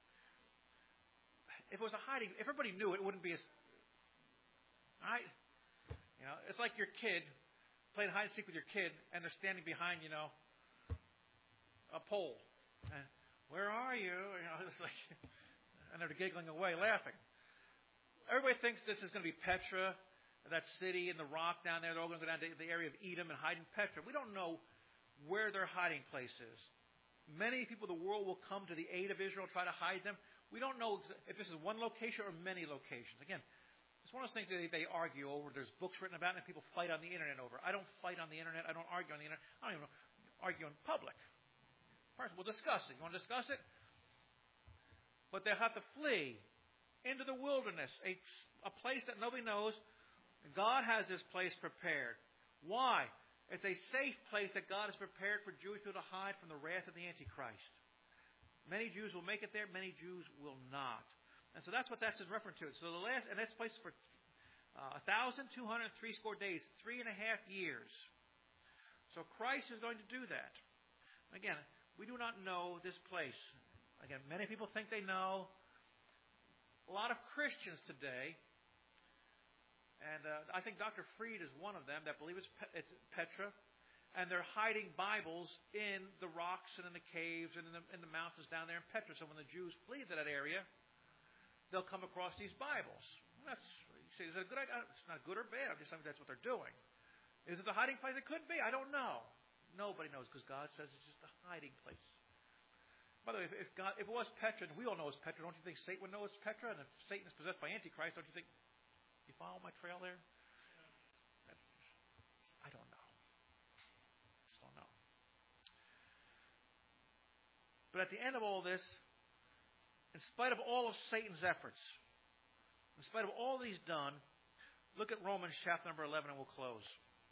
If it was a hiding, if everybody knew it, it wouldn't be as... Right? You know, it's like your kid, playing hide and seek with your kid, and they're standing behind, you know, a pole. And, where are you? You know, it's like, and they're giggling away, laughing. Everybody thinks this is going to be Petra, that city and the rock down there. They're all going to go down to the area of Edom and hide in Petra. We don't know where their hiding place is. Many people in the world will come to the aid of Israel, try to hide them. We don't know if this is one location or many locations. Again, it's one of those things that they argue over. There's books written about it, and people fight on the internet over. I don't fight on the internet. I don't argue on the internet. I don't even argue in public. First, we'll discuss it. You want to discuss it? But they'll have to flee into the wilderness, a, a place that nobody knows. God has this place prepared. Why? It's a safe place that God has prepared for Jewish people to hide from the wrath of the Antichrist. Many Jews will make it there. Many Jews will not. And so that's what that's in reference to. So the last, and that's place for uh, one thousand two hundred three score days, three and a half years. So Christ is going to do that. Again, we do not know this place. Again, many people think they know. A lot of Christians today, and uh, I think Doctor Freed is one of them, that believe it's, Pe- it's Petra, and they're hiding Bibles in the rocks and in the caves and in the, in the mountains down there in Petra. So when the Jews flee to that area, they'll come across these Bibles. That's, you say, is it a good idea? It's not good or bad. I'm just saying that's what they're doing. Is it the hiding place? It could be. I don't know. Nobody knows, because God says it's just a hiding place. By the way, if, if, God, if it was Petra, and we all know it's Petra, don't you think Satan would know it's Petra? And if Satan is possessed by Antichrist, don't you think, you follow my trail there? That's, I don't know. Just don't know. But at the end of all this, in spite of all of Satan's efforts, in spite of all he's done, look at Romans chapter number eleven, and we'll close.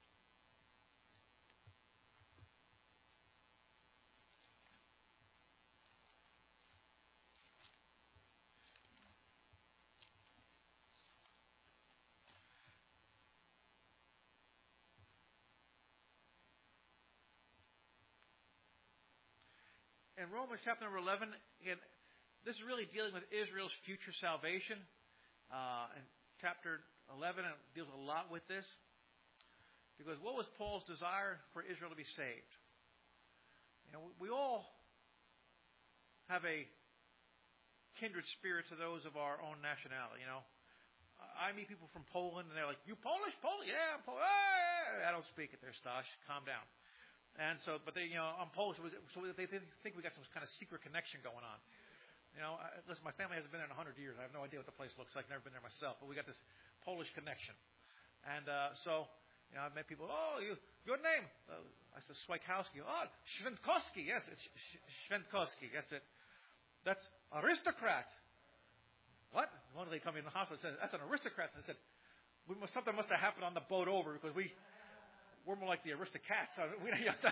In Romans chapter number eleven, again, this is really dealing with Israel's future salvation. Uh, and chapter eleven deals a lot with this. Because what was Paul's desire for Israel to be saved? You know, we all have a kindred spirit to those of our own nationality. You know, I meet people from Poland, and they're like, "You Polish? Polish? Yeah, I'm Polish." I don't speak it there, Stash. Calm down. And so, but they, you know, I'm Polish, so they think we got some kind of secret connection going on. You know, I, listen, my family hasn't been there in a hundred years. I have no idea what the place looks like. Never been there myself, but we got this Polish connection. And uh, so, you know, I've met people. Oh, you, your name? Uh, I said Swikowski. Oh, Schwentkowski. Yes, it's Schwentkowski. That's it. That's aristocrat. What? One day they come in the hospital and said, "That's an aristocrat." And I said, "We must, something must have happened on the boat over, because we." We're more like the Aristocats. We,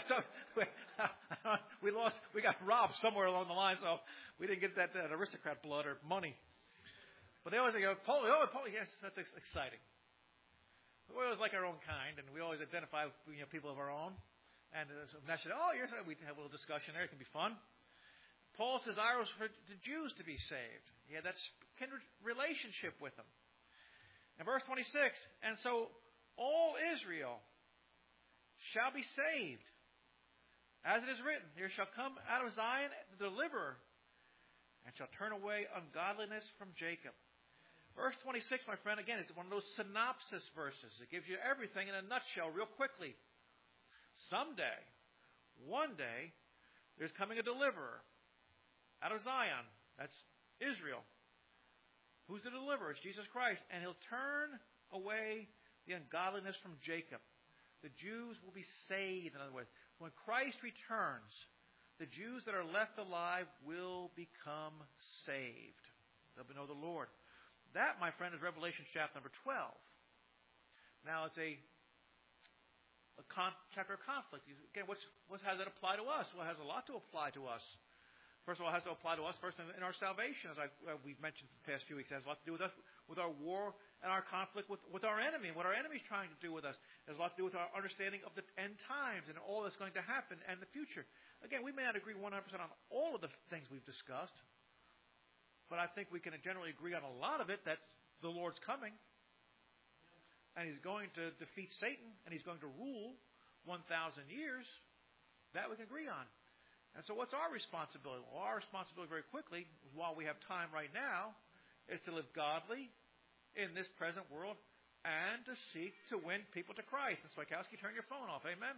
we lost, we got robbed somewhere along the line, so we didn't get that, that aristocrat blood or money. But they always go, Polish, oh, Polish, yes, that's exciting. We always like our own kind, and we always identify with, you know, people of our own. And uh, so naturally, oh, yes, we have a little discussion there. It can be fun. Paul's desire was for the Jews to be saved. He had that kindred relationship with them. In verse twenty-six, and so all Israel shall be saved. As it is written, there shall come out of Zion the deliverer, and shall turn away ungodliness from Jacob. Verse twenty-six, my friend, again, it's one of those synopsis verses. It gives you everything in a nutshell real quickly. someday, one day, there's coming a deliverer out of Zion. That's Israel. Who's the deliverer? It's Jesus Christ. And he'll turn away the ungodliness from Jacob. The Jews will be saved, in other words. When Christ returns, the Jews that are left alive will become saved. They'll know the Lord. That, my friend, is Revelation chapter number twelve. Now, it's a, a con, chapter of conflict. Again, what's, what has that apply to us? Well, it has a lot to apply to us. First of all, it has to apply to us first in, in our salvation, as I, uh, we've mentioned the past few weeks. It has a lot to do with us, with our war and our conflict with, with our enemy, and what our enemy is trying to do with us. It has a lot to do with our understanding of the end times and all that's going to happen and the future. Again, we may not agree one hundred percent on all of the things we've discussed, but I think we can generally agree on a lot of it. That's the Lord's coming, and He's going to defeat Satan, and He's going to rule one thousand years. That we can agree on. And so what's our responsibility? Well, our responsibility very quickly, while we have time right now, is to live godly in this present world and to seek to win people to Christ. And Swikowski, turn your phone off. Amen?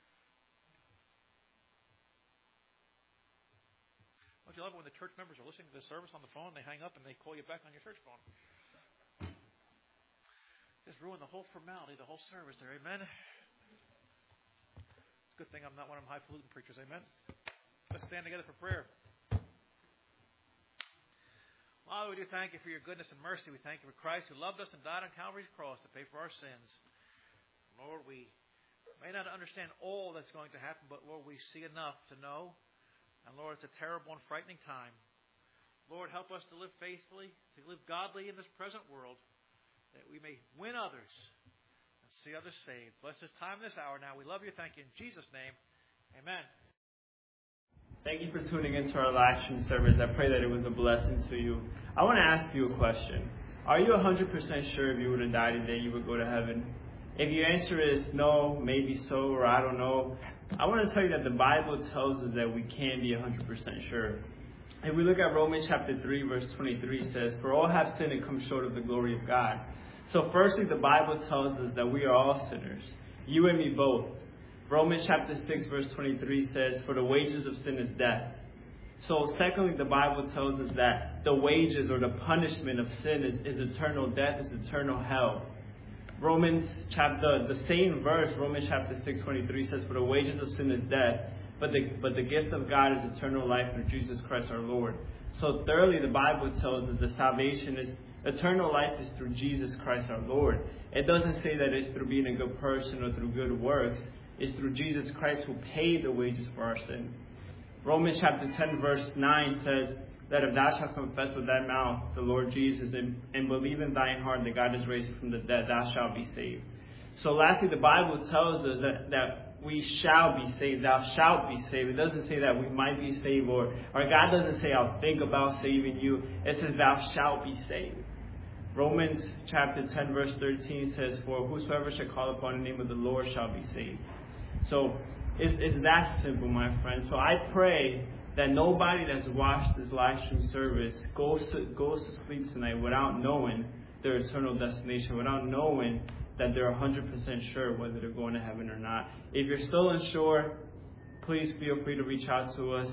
Don't you love it when the church members are listening to the service on the phone, they hang up and they call you back on your church phone? Just ruin the whole formality, the whole service there. Amen? It's a good thing I'm not one of them highfalutin preachers. Amen? Let's stand together for prayer. Father, we do thank you for your goodness and mercy. We thank you for Christ who loved us and died on Calvary's cross to pay for our sins. Lord, we may not understand all that's going to happen, but Lord, we see enough to know. And Lord, it's a terrible and frightening time. Lord, help us to live faithfully, to live godly in this present world, that we may win others and see others saved. Bless this time, this hour now. We love you. Thank you in Jesus' name. Amen. Thank you for tuning into our live stream service. I pray that it was a blessing to you. I want to ask you a question. Are you one hundred percent sure if you were to die today, you would go to heaven? If your answer is no, maybe so, or I don't know, I want to tell you that the Bible tells us that we can be one hundred percent sure. If we look at Romans chapter three, verse twenty-three, it says, "For all have sinned and come short of the glory of God." So firstly, the Bible tells us that we are all sinners. You and me both. Romans chapter six, verse twenty-three says, "For the wages of sin is death." So secondly, the Bible tells us that the wages or the punishment of sin is, is eternal death, is eternal hell. Romans chapter, the same verse, Romans chapter six, twenty-three says, "For the wages of sin is death, but the, but the gift of God is eternal life through Jesus Christ our Lord." So thirdly, the Bible tells us that salvation is, eternal life is through Jesus Christ our Lord. It doesn't say that it's through being a good person or through good works. It's through Jesus Christ who paid the wages for our sin. Romans chapter ten verse nine says that if thou shalt confess with thy mouth the Lord Jesus and, and believe in thine heart that God is raised from the dead, thou shalt be saved. So lastly, the Bible tells us that, that we shall be saved. Thou shalt be saved. It doesn't say that we might be saved, or, or God doesn't say I'll think about saving you. It says thou shalt be saved. Romans chapter ten verse thirteen says, "For whosoever shall call upon the name of the Lord shall be saved." So it's, it's that simple, my friend. So I pray that nobody that's watched this live stream service goes to, goes to sleep tonight without knowing their eternal destination, without knowing that they're one hundred percent sure whether they're going to heaven or not. If you're still unsure, please feel free to reach out to us.